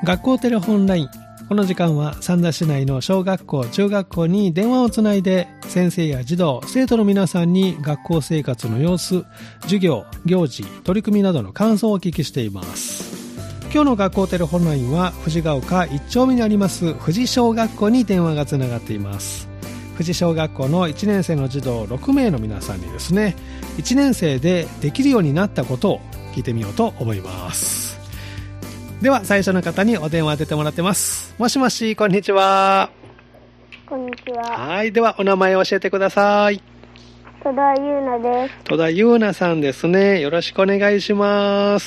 学校テレホンライン。この時間は三田市内の小学校、中学校に電話をつないで先生や児童、生徒の皆さんに学校生活の様子、授業、行事、取り組みなどの感想をお聞きしています。今日の学校テレホンラインは藤ヶ丘1丁目にあります富士小学校に電話がつながっています。富士小学校の1年生の児童6名の皆さんにですね、1年生でできるようになったことを聞いてみようと思います。では最初の方にお電話出てもらってます。もしもし、こんにちは。 こんにちは。 はい、ではお名前を教えてください。 戸田優奈です。 戸田優奈さんですね。よろしくお願いします。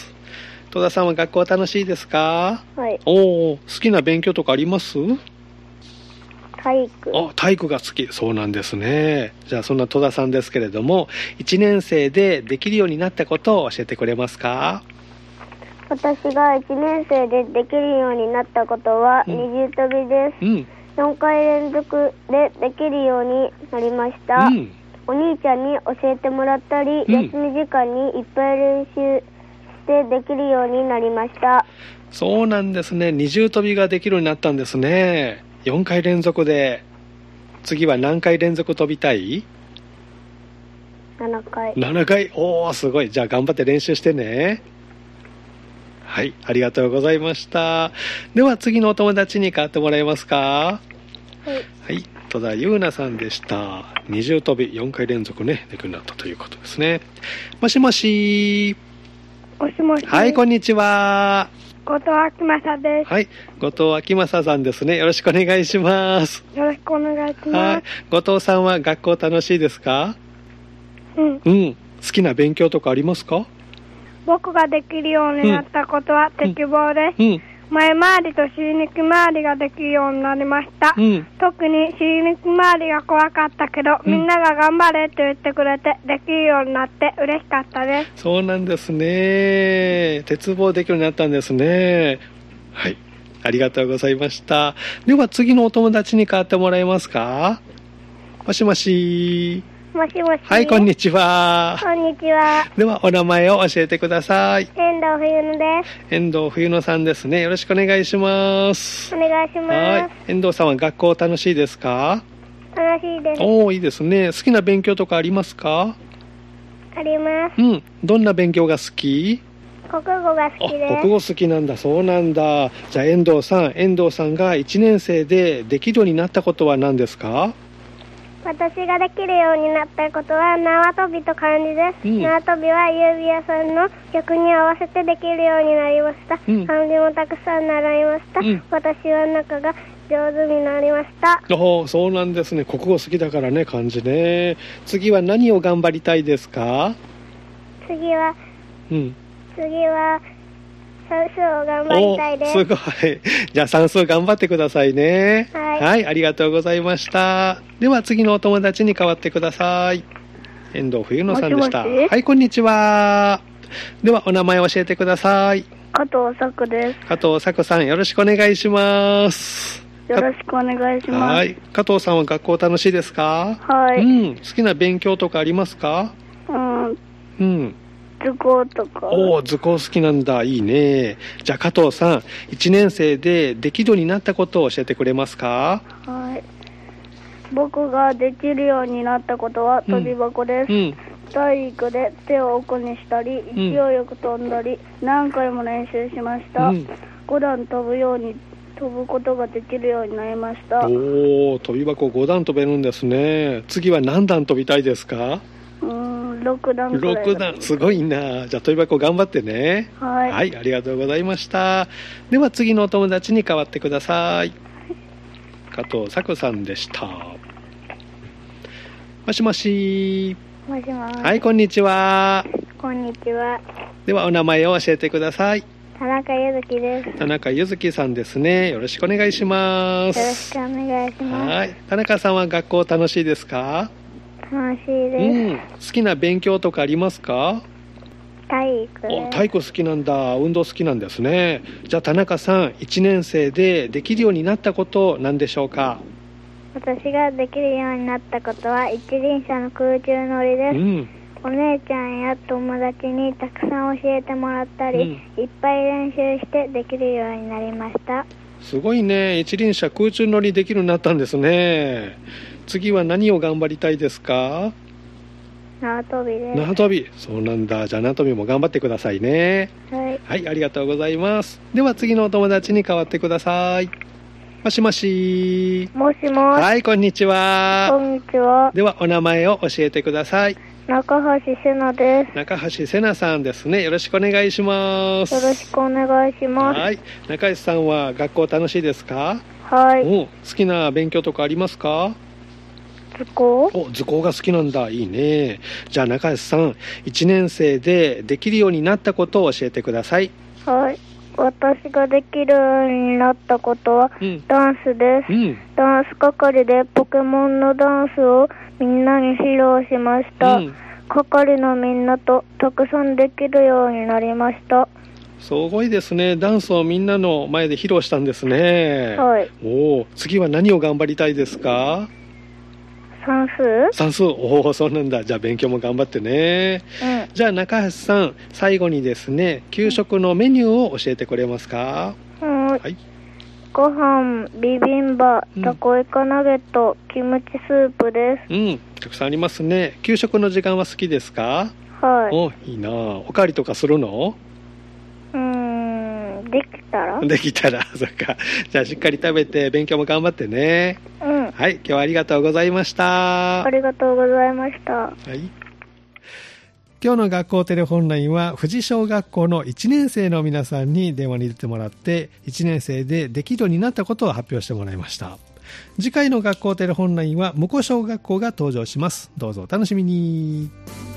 戸田さんは学校楽しいですか？ はい。 好きな勉強とかあります？ 体育。 体育が好き。そうなんですね。じゃあそんな戸田さんですけれども、1年生でできるようになったことを教えてくれますか？ 私が1年生でできるようになったことは二重跳びです。4回連続でできるようになりました。お兄ちゃんに教えてもらったり、休み時間にいっぱい練習してできるようになりました。 そうなんですね。二重跳びができるようになったんですね。4回連続で。次は何回連続飛びたい ？7回。 7回。すごい。じゃあ頑張って練習してね。はい、ありがとうございました。では次のお友達に代わってもらえますか？ はい、 戸田優奈さんでした。二重跳び4回連続ね、できるようになったということですね。もしもし。 もしもし。 はい、こんにちは。 後藤明正です。 はい、後藤明正さんですね。よろしくお願いします。 よろしくお願いします。 はい、後藤さんは学校楽しいですか？好きな勉強とかありますか？ 僕ができるようになったことは鉄棒です。前回りと尻肉回りができるようになりました。特に尻肉回りが怖かったけど、みんなが頑張れって言ってくれてできるようになって嬉しかったです。 そうなんですね。鉄棒できるようになったんですね。はい、ありがとうございました。では次のお友達に代わってもらえますか？もしもし。 もしもし。 はい、こんにちは。 こんにちは。 ではお名前を教えてください。 遠藤冬乃です。 遠藤冬乃さんですね。よろしくお願いします。 お願いします。 はい、遠藤さんは学校楽しいですか？ 楽しいです。 いいですね。好きな勉強とかありますか？ あります。 どんな勉強が好き？ 国語が好きです。 国語好きなんだ。そうなんだ。じゃあ遠藤さんが1年生でできるようになったことは何ですか？ 私ができるようになったことは縄跳びと漢字です。縄跳びは指輪さんの曲に合わせてできるようになりました。漢字もたくさん習いました。私は中が上手になりました。 そうなんですね。国語好きだからね、漢字ね。次は何を頑張りたいですか？ 次は算数を頑張りたいです。 すごい。じゃあ算数頑張ってくださいね。はい、ありがとうございました。では次のお友達に代わってください。遠藤冬乃さんでした。はい、こんにちは。ではお名前を教えてください。 加藤咲です。 加藤咲さん、よろしくお願いします。 よろしくお願いします。 はい、加藤さんは学校楽しいですか？ はい。 好きな勉強とかありますか？ 図工とか。 図工好きなんだ。いいね。じゃあ加藤さん、1年生でできるようになったことを教えてくれますか？ はい。僕ができるようになったことは跳び箱です。体育で手を奥にしたり、勢いよく飛んだり、何回も練習しました。5段飛ぶことができるようになりました。 跳び箱5段飛べるんですね。次は何段飛びたいですか ？6段くらい。 6段、すごいな。じゃあ跳び箱頑張ってね。 はい、 はい、ありがとうございました。では次のお友達に代わってください。加藤咲さんでした。もしもし。 もしもし。 はい、こんにちは。 こんにちは。 ではお名前を教えてください。 田中ゆずきです。 田中ゆずきさんですね。よろしくお願いします。 よろしくお願いします。 はい、田中さんは学校楽しいですか？ 楽しいです。好きな勉強とかありますか？ 体育です。 体育好きなんだ。運動好きなんですね。じゃあ田中さん、1年生でできるようになったこと何でしょうか？ 私ができるようになったことは一輪車の空中乗りです。 お姉ちゃんや友達にたくさん教えてもらったり、いっぱい練習してできるようになりました。 すごいね。一輪車空中乗りできるようになったんですね。次は何を頑張りたいですか？ 縄跳びです。 縄跳び。そうなんだ。じゃあ縄跳びも頑張ってくださいね。 はい。 はい、ありがとうございます。では次のお友達に代わってください。もしもし。 もしもし。 はい、こんにちは。 こんにちは。 ではお名前を教えてください。 中橋瀬奈です。 中橋瀬奈さんですね。よろしくお願いします。 よろしくお願いします。 はい。中橋さんは学校楽しいですか？ はい。 好きな勉強とかありますか？ 図工？ 図工が好きなんだ。いいね。じゃあ中橋さん、1年生でできるようになったことを教えてください。 はい。私ができるようになったことは、ダンスです。ダンス係でポケモンのダンスをみんなに披露しました。係のみんなとたくさんできるようになりました。 すごいですね。ダンスをみんなの前で披露したんですね。 はい。 次は何を頑張りたいですか？ 算数。 そうなんだ。じゃあ勉強も頑張ってね。じゃあ中橋さん、最後にですね、給食のメニューを教えてくれますか？はい。 ご飯、ビビンバ、タコイカナゲット、キムチスープです。 たくさんありますね。給食の時間は好きですか？ はい。 いいな。おかわりとかするの？できたらそっか。じゃあしっかり食べて勉強も頑張ってね。はい、今日はありがとうございました。 ありがとうございました。 はい。今日の学校テレフォンラインは富士小学校の1年生の皆さんに電話に出てもらって、1年生でできるようになったことを発表してもらいました。次回の学校テレフォンラインは向こう小学校が登場します。どうぞお楽しみに。